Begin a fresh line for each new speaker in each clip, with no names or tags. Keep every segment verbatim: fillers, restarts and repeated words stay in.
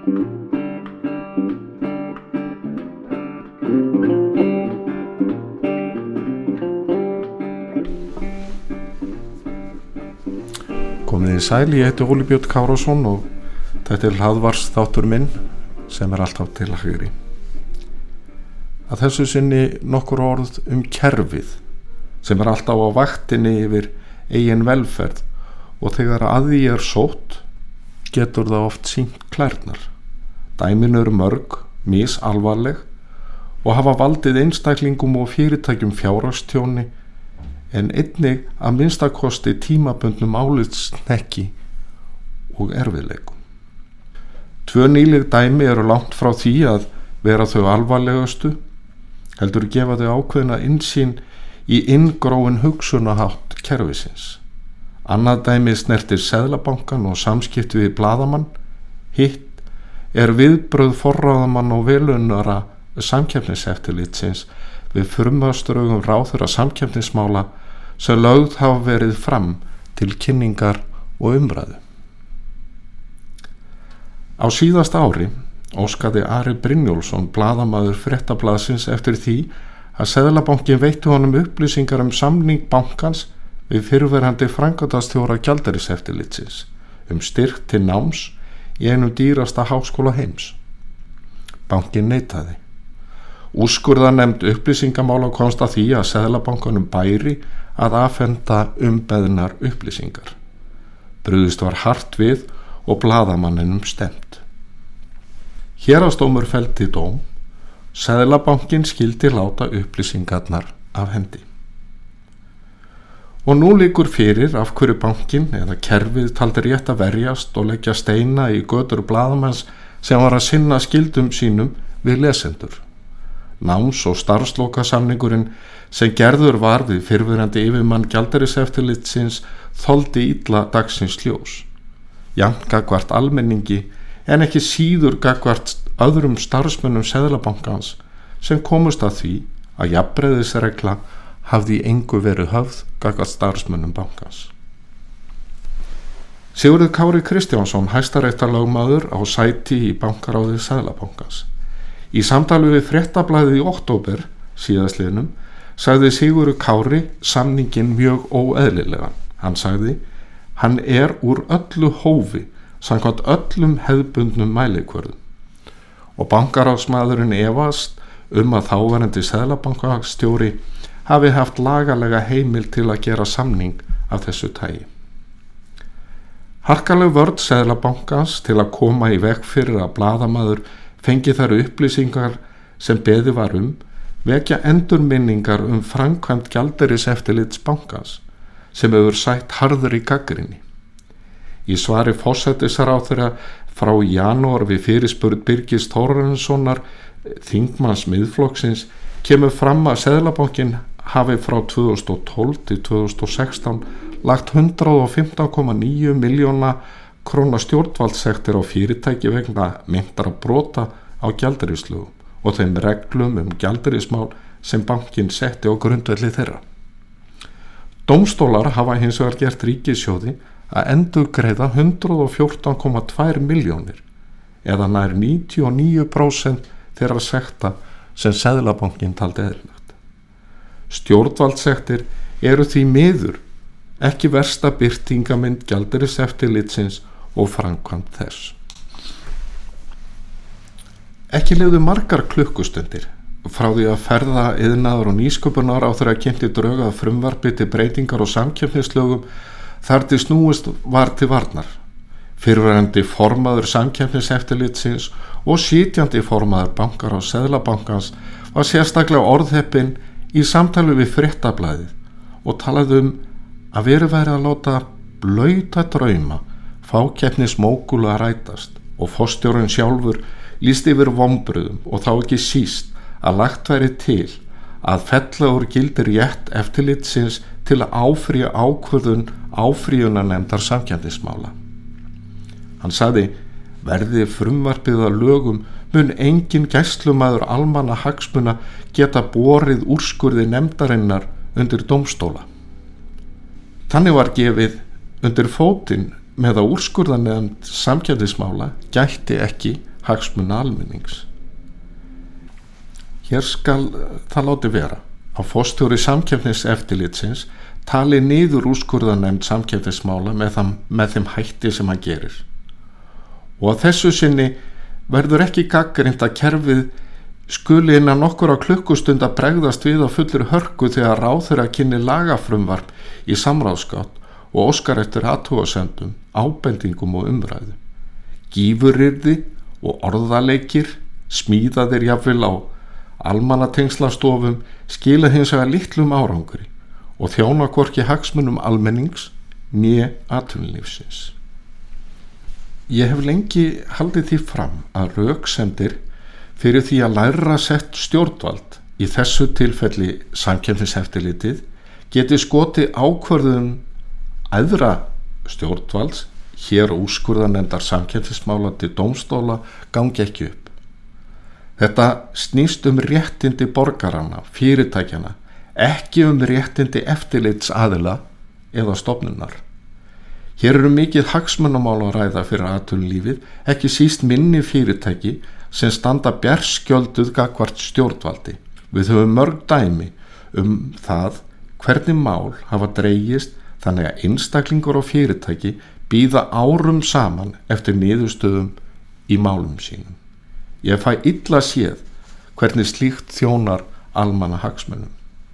Komið í sæl, ég heiti Óli Björn Kárason og þetta er hlaðvars þáttur minn sem er alltaf til hægri. Að þessu sinni nokkur orð um kerfið sem er alltaf á vaktinni yfir eigin velferð og þegar að því er sótt getur það oft sýnt klærnar. Dæmin eru mörg, misalvarleg og hafa valdið einstaklingum og fyrirtækjum fjárhagstjóni en einnig að minnstakosti tímabundnum álitshnekkji og erfiðleikum. Tvö nýleg dæmi eru langt frá því að vera þau alvarlegustu, heldur gefa þau ákveðna innsýn í inngróin hugsunahátt kerfisins. Annað dæmi snertir Seðlabankann og samskipti við blaðamann, hitt er viðbrögð forráðamann og velunnara samkeppniseftirlitsins við frumvarpsdrögum ráðherra samkeppnismála sem lögð hafa verið fram til kynningar og umræðu. Á síðasta ári óskaði Ari Brynjólfsson blaðamaður Fréttablaðsins eftir því að Seðlabankinn veitti honum upplýsingar um samning bankans við fyrrverandi framkvæmdastjóra gjaldeyriseftirlitsins um styrk til náms í einum dýrasta háskóla heims. Bankinn neitaði. Úrskurðarnefnd upplýsingamála komst að því að Seðlabankanum bæri að afhenda umbeðnar upplýsingar. Brugðist var hart við og blaðamanninum stefnt. Héraðsdómur felldi dóm, Seðlabankinn skyldi láta upplýsingarnar af hendi. Og nú liggur fyrir af hverju bankinn eða kerfið taldi rétt að verjast og leggja steina í götur blaðamanns sem var að sinna skyldum sínum við lesendur. Náms- og starfslokasamningurinn sem gerður var við fyrrverandi yfirmann gjaldeyriseftirlitsins þoldi illa dagsins ljós. Jafnt gagnvart almenningi en ekki síður gagnvart öðrum starfsmönnum Seðlabankans sem komust að því að jafnræðisregla hafði í engu verið höfð gagnvart starfsmönnum bankans. Sigurður Kári Kristjánsson, hæstaréttarlögmaður á sæti í bankaráði Seðlabankans. Í samtali við Fréttablaðið í október síðastliðnum sagði Sigurður Kári samningin mjög óeðlilegan. Hann sagði, hann er úr öllu hófi samkvæmt öllum hefðbundnum mælikvörðum. Og bankaráðsmaðurinn efast um að þáverandi seðlabankastjóri hafi haft lagalega heimild til að gera samning af þessu tagi. Harkaleg vörn Seðlabankans til að koma í veg fyrir að blaðamaður fengi þær upplýsingar sem beðið var um vekja endurminningar um framkvæmd gjaldeyriseftirlits bankans sem hefur sætt harðri gagnrýni. Í svari forsætisráðherra frá janúar við fyrirspurn Birgis Þórarinssonar, þingmanns Miðflokksins, kemur fram að Seðlabankinn hafi frá tvö þúsund og tólf til tvö þúsund og sextán lagt hundrað og fimmtán komma níu milljóna króna stjórnvaldssektir á fyrirtæki vegna meintra brota á gjaldeyrislögum og þeim reglum um gjaldeyrismál sem bankinn setti á grundvelli þeirra. Dómstólar hafa hins vegar gert ríkissjóði að endurgreiða hundrað og fjórtán komma tvær milljónir eða nær níutíu og níu prósent þeirra sekta sem Seðlabankinn taldi eðlilegt. Stjórnvaldssektir eru því miður ekki versta birtingamynd gjaldeyriseftirlitsins og framkvæmd þess. Ekki liðu margar klukkustundir frá því að ferða iðnaðar og nýsköpunar á þeirra kynnti drög að frumvarpi til breytingar og samkeppnislögum þar til snúist var til varnar. Fyrrverandi formaður samkeppniseftirlitsins og sitjandi formaður bankar á Seðlabankans var sérstaklega orðheppinn í samtali við Fréttablaðið og talaði um að verið væri að láta blauta drauma fákeppnismógulu að rætast og forstjórinn sjálfur lýsti yfir vonbrigðum og þá ekki síst að lagt væri til að fella úr gildi rétt eftirlitsins til að áfrýja ákvörðun áfrýjunarnefndar samkeppnismála. Hann sagði, verði frumvarpið að lögum mun engin gæslumaður almanna hagsmuna geta borið úrskurði nefndarinnar undir dómstóla. Þannig var gefið undir fótinn með að úrskurðarnefnd samkeppnismála gætti ekki hagsmuna almennings. Hér skal það láti vera að forstjóri Samkeppniseftirlitsins tali niður úrskurðarnefnd samkeppnismála með, þeim, með þeim hætti sem hann gerir. Og að þessu sinni verður ekki gagnrýnt að kerfið skuli innan nokkura klukkustund að bregðast við á fullri hörku þegar ráðherra kynni lagafrumvarp í samráðsgátt og óskar eftir athugasemdum, ábendingum og umræðu. Gífurirði og orðaleikir, smíðaðir jafnvel á almannatengslastofum, skila hins vegar litlum árangri og þjóna hvorki hagsmunum almennings né atvinnulífsins. Ég hef lengi haldið því fram að röksemdir fyrir því að lægra sett stjórnvald, í þessu tilfelli Samkeppniseftirlitið, geti skotið ákvörðun æðra stjórnvalds, hér úrskurðarnefndar samkeppnismála til dómstóla, gangi ekki upp. Þetta snýst um réttindi borgaranna, fyrirtækjana, ekki um réttindi eftirlitsaðila eða stofnunar. Hér eru mikið hagsmunamál að ræða fyrir atvinnulífið, ekki síst minni fyrirtæki sem standa berskjölduð gagnvart stjórnvaldi. Við höfum mörg dæmi um það hvernig mál hafa dregist þannig að einstaklingur og fyrirtæki bíða árum saman eftir niðurstöðum í málum sínum. Ég fæ illa séð hvernig slíkt þjónar almanna hagsmunum.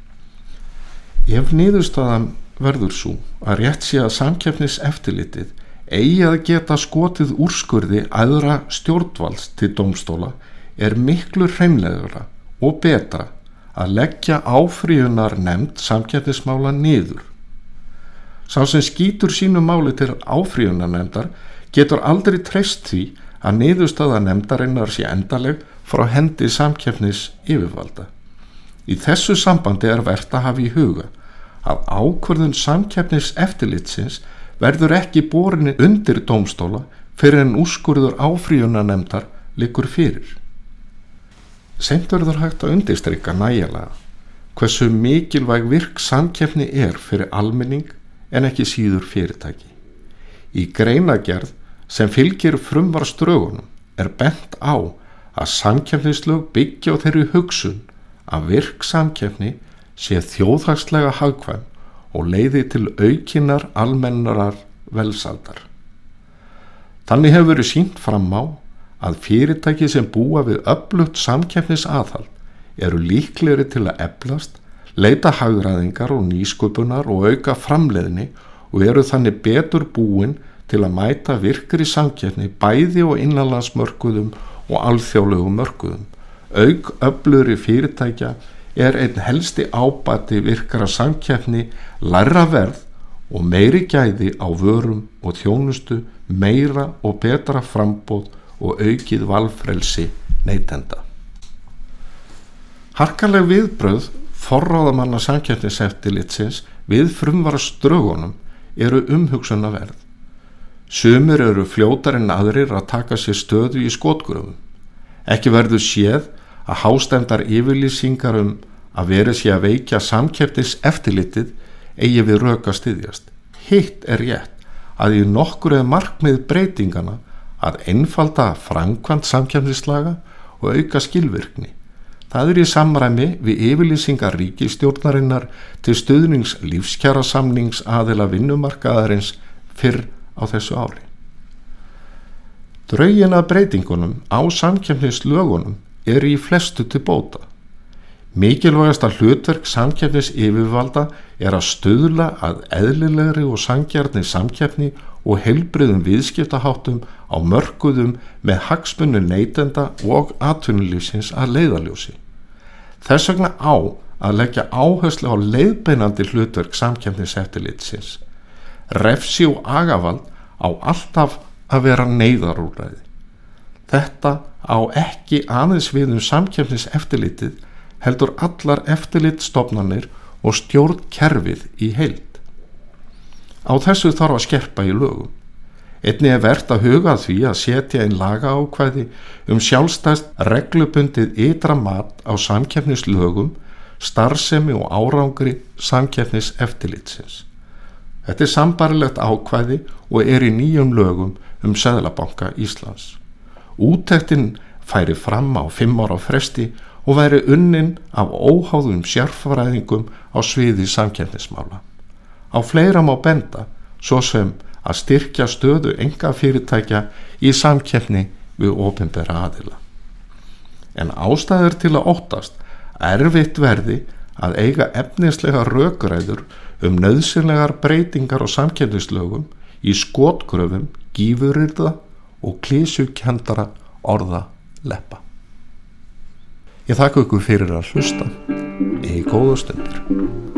Ef niðurstaðan verður svo að rétt sé að Samkeppniseftirlitið eigi að geta skotið úrskurði æðra stjórnvalds til dómstóla er miklu hreinlegra og betra að leggja áfrýjunarnefnd samkeppnismála niður. Sá sem skýtur sínu máli til áfrýjunarnefndar getur aldrei treyst því að niðurstaða nefndarinnar sé endaleg frá hendi samkeppnisyfirvalda. Í þessu sambandi er vert að hafa í huga að ákvörðun Samkeppniseftirlitsins verður ekki borin undir dómstóla fyrir en úrskurður áfrýjunarnefndar liggur fyrir. Seint verður hægt að undirstrika nægilega hversu mikilvæg virk samkeppni er fyrir almenning en ekki síður fyrirtæki. Í greinargerð sem fylgir frumvarpsdrögunum er bent á að samkeppnislög byggja á þeirri hugsun að virk samkeppni sé þjóðhagslega hagkvæm og leiði til aukinnar almennarar velsældar. Þannig hefur verið sýnt fram á að fyrirtæki sem búa við öflugt samkeppnisaðhald eru líklegri til að eflast, leita hagræðingar og nýsköpunar og auka framleiðni og eru þannig betur búin til að mæta virkri samkeppni bæði og innanlandsmörkuðum og alþjóðlegum mörkuðum. Auk öflugri fyrirtækja er einn helsti ábati virkara samkeppni lægra verð og meiri gæði á vörum og þjónustu, meira og betra framboð og aukið valfrelsi neytenda. Harkaleg viðbrögð forráðamanna Samkeppniseftirlitsins við frumvarpsdrögunum eru umhugsunarverð. Sumir eru fljótar en aðrir að taka sér stöðu í skotgröfum. Ekki verður séð að hástemmdar yfirlýsingar um að verið sé að veikja Samkeppniseftirlitið eigi við rök að styðjast. Hitt er rétt að í nokkru markmið breytingana að einfalda framkvæmd samkeppnislaga og auka skilvirkni. Það er í samræmi við yfirlýsingar ríkisstjórnarinnar til stuðnings lífskjarasamnings aðila vinnumarkaðarins fyrr á þessu ári. Drögin að breytingunum á samkeppnislögunum eru í flestu til bóta. Mikilvægasta hlutverk samkeppnisyfirvalda er að stuðla að eðlilegri og sanngjarnri samkeppni og heilbrigðum viðskiptaháttum á mörkuðum með hagsmuni neytenda og atvinnulífsins að leiðarljósi. Þess vegna á að leggja áherslu á leiðbeinandi hlutverk Samkeppniseftirlitsins. Refsi og agavald á alltaf að vera neyðarúrræði. Þetta á ekki aðeins við um Samkeppniseftirlitið heldur allar eftirlitsstofnanir og stjórnkerfið í heild. Á þessu þarf að skerpa í lögum. Einnig er vert að huga að því að setja inn lagaákvæði um sjálfstætt reglubundið ytra mat á samkeppnislögum, starfsemi og árangri Samkeppniseftirlitsins. Þetta er sambarlegt ákvæði og er í nýjum lögum um Seðlabanka Íslands. Úttektin færi fram á fimm ára fresti og væri unnin af óháðum sérfræðingum á sviði samkeppnismála. Á fleira má benda, svo sem að styrkja stöðu einkafyrirtækja í samkeppni við opinbera aðila. En ástæður til að óttast erfitt verði að eiga efnislega rökræður um nauðsynlegar breytingar á samkeppnislögum í skotgröfum gífuryrða og klísjukendara orða leppa. Ég þakka ykkur fyrir að hlusta. Í góða stundir.